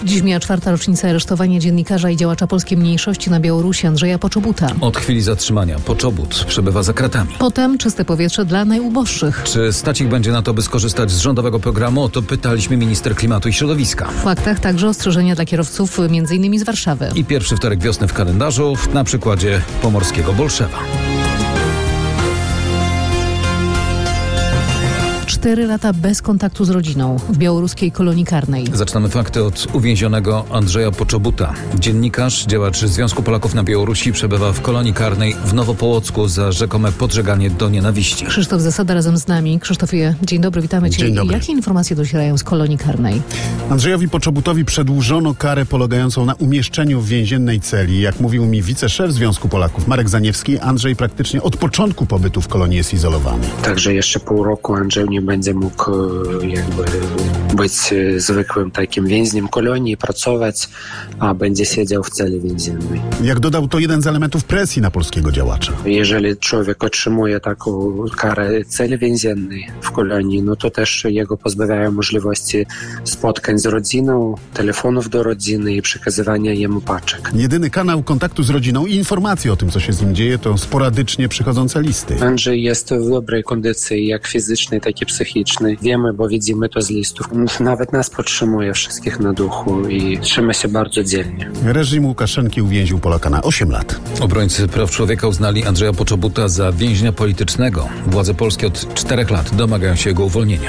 Dziś mija 4. rocznica aresztowania dziennikarza i działacza polskiej mniejszości na Białorusi Andrzeja Poczobuta. Od chwili zatrzymania Poczobut przebywa za kratami. Potem czyste powietrze dla najuboższych. Czy stać ich będzie na to, by skorzystać z rządowego programu? O to pytaliśmy minister klimatu i środowiska. W faktach także ostrzeżenia dla kierowców m.in. z Warszawy. I pierwszy wtorek wiosny w kalendarzu na przykładzie pomorskiego Bolszewa. 4 lata bez kontaktu z rodziną w białoruskiej kolonii karnej. Zaczynamy fakty od uwięzionego Andrzeja Poczobuta. Dziennikarz, działacz Związku Polaków na Białorusi przebywa w kolonii karnej w Nowopołocku za rzekome podżeganie do nienawiści. Krzysztof Zasada razem z nami. Krzysztofie, dzień dobry, witamy Cię. Dzień dobry. Jakie informacje docierają z kolonii karnej? Andrzejowi Poczobutowi przedłużono karę polegającą na umieszczeniu w więziennej celi. Jak mówił mi wiceszef Związku Polaków Marek Zaniewski, Andrzej praktycznie od początku pobytu w kolonii jest izolowany. Także jeszcze pół roku Andrzej nie będzie mógł jakby być zwykłym takim więźniem kolonii, pracować, a będzie siedział w celi więziennej. Jak dodał, to jeden z elementów presji na polskiego działacza. Jeżeli człowiek otrzymuje taką karę celi więziennej w kolonii, no to też jego pozbawiają możliwości spotkań z rodziną, telefonów do rodziny i przekazywania jemu paczek. Jedyny kanał kontaktu z rodziną i informacje o tym, co się z nim dzieje, to sporadycznie przychodzące listy. Andrzej jest w dobrej kondycji, jak fizycznej, tak i psychicznej. Wiemy, bo widzimy to z listów. Nawet nas podtrzymuje wszystkich na duchu i trzyma się bardzo dzielnie. Reżim Łukaszenki uwięził Polaka na 8 lat. Obrońcy praw człowieka uznali Andrzeja Poczobuta za więźnia politycznego. Władze polskie od 4 lat domagają się jego uwolnienia.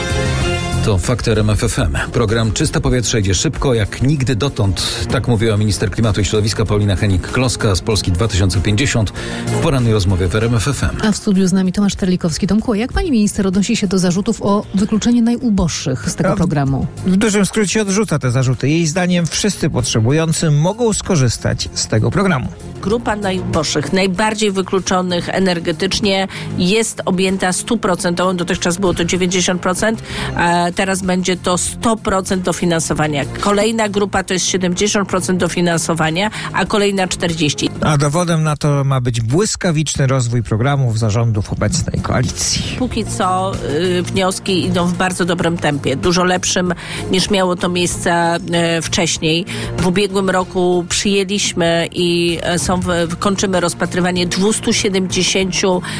To fakty RMF FM. Program Czyste Powietrze idzie szybko jak nigdy dotąd. Tak mówiła minister klimatu i środowiska Paulina Hennig-Kloska z Polski 2050 w porannej rozmowie w RMF FM. A w studiu z nami Tomasz Terlikowski. Tomku, jak pani minister odnosi się do zarzutów o wykluczenie najuboższych z tego programu? W dużym skrócie odrzuca te zarzuty. Jej zdaniem wszyscy potrzebujący mogą skorzystać z tego programu. Grupa najuboższych, najbardziej wykluczonych energetycznie jest objęta 100%. Dotychczas było to 90%. Teraz będzie to 100% dofinansowania. Kolejna grupa to jest 70% dofinansowania, a kolejna 40%. A dowodem na to ma być błyskawiczny rozwój programów zarządów obecnej koalicji. Póki co wnioski idą w bardzo dobrym tempie. Dużo lepszym niż miało to miejsce wcześniej. W ubiegłym roku przyjęliśmy i kończymy rozpatrywanie 270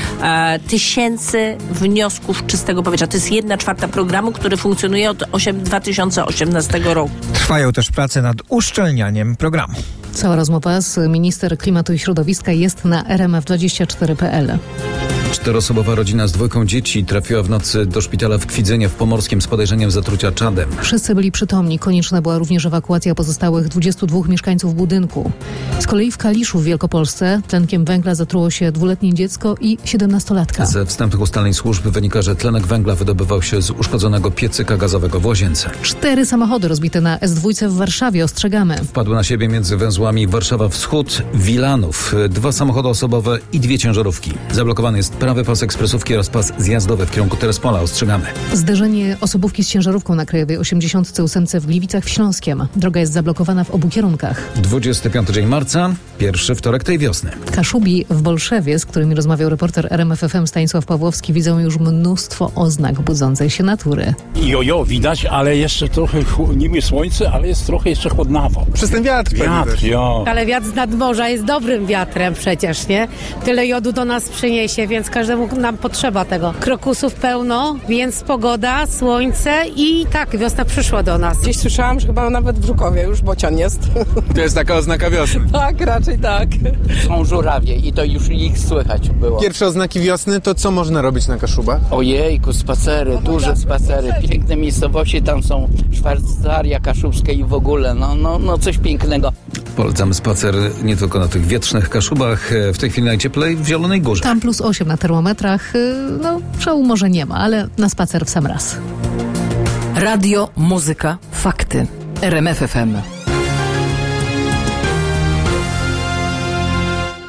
tysięcy wniosków czystego powietrza. To jest 1/4 programu, który funkcjonuje od 2018 roku. Trwają też prace nad uszczelnianiem programu. Cała rozmowa z minister klimatu i środowiska jest na rmf24.pl. 4-osobowa rodzina z 2 dzieci trafiła w nocy do szpitala w Kwidzynie w Pomorskim z podejrzeniem zatrucia czadem. Wszyscy byli przytomni. Konieczna była również ewakuacja pozostałych 22 mieszkańców budynku. Z kolei w Kaliszu w Wielkopolsce tlenkiem węgla zatruło się 2-letnie dziecko i 17-latka. Ze wstępnych ustaleń służb wynika, że tlenek węgla wydobywał się z uszkodzonego piecyka gazowego w Łazience. 4 samochody rozbite na S2 w Warszawie. Ostrzegamy. Wpadły na siebie między węzłami Warszawa Wschód, Wilanów. 2 samochody osobowe i 2 ciężarówki. Zablokowany jest prawy pas ekspresówki oraz pas zjazdowy w kierunku Terespola. Ostrzegamy. Zderzenie osobówki z ciężarówką na Krajowej 88 w Gliwicach w Śląskiem. Droga jest zablokowana w obu kierunkach. 25 dzień marca, pierwszy wtorek tej wiosny. Kaszubi w Bolszewie, z którymi rozmawiał reporter RMF FM Stanisław Pawłowski, widzą już mnóstwo oznak budzącej się natury. Jojo, widać, ale jeszcze trochę, niby słońce, ale jest trochę jeszcze chłodnawo. Przez ten wiatr, jo. Ale wiatr z nadmorza jest dobrym wiatrem przecież, nie? Tyle jodu do nas przyniesie, więc każdemu nam potrzeba tego. Krokusów pełno, więc pogoda, słońce i tak, wiosna przyszła do nas. Gdzieś słyszałam, że chyba nawet w Żukowie już bocian jest. To jest taka oznaka wiosny. Tak, raczej tak. Są żurawie i to już ich słychać było. Pierwsze oznaki wiosny, to co można robić na Kaszubach? Ojejku, spacery, duże spacery, piękne miejscowości, tam są Szwajcaria Kaszubskie i w ogóle, no coś pięknego. Polecam spacer nie tylko na tych wietrznych Kaszubach, w tej chwili najcieplej w Zielonej Górze. Tam +8 na termometrach, szału może nie ma, ale na spacer w sam raz. Radio, muzyka, fakty. RMF FM.